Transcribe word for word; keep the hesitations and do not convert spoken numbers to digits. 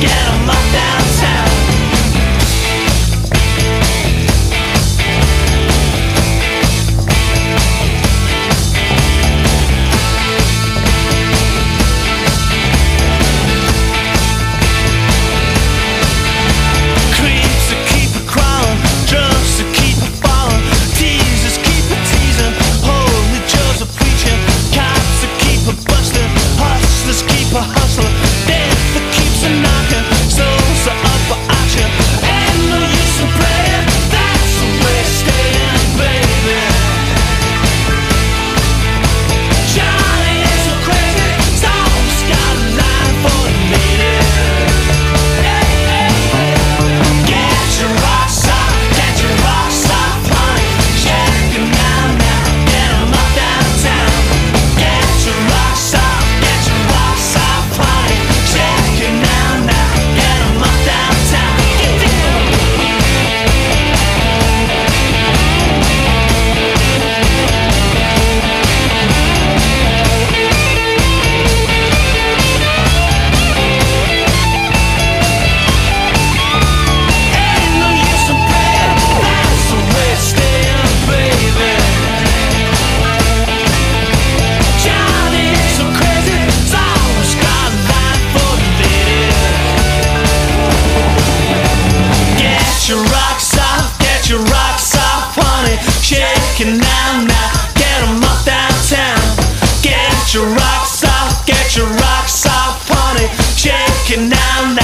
get 'em up downtown. Creeps that keep a crawling, drugs that keep a falling, teasers keep a teasing, holy Joe's a preaching, cops that keep a busting, hustlers keep a hustling, death that keeps a knocking, souls are up for auction. Ain't no use in praying, that's the way to stay in, baby. Johnny is so crazy, he's always got a line for the lady. Get your rocks off, get your rocks off, honey. Shake 'em now, now, get 'em up downtown. Get your rocks off, get your rocks off, honey. Shake it now, now, get 'em up downtown. Get down. Ain't no use in praying, that's the way to stay in, baby. Johnny is so crazy, he's always got a line for the lady. Get your rocks off, get your rocks off, honey. Shake it now, now, get 'em up downtown. Get your rocks off, get your rocks off, honey. Shake it now, now.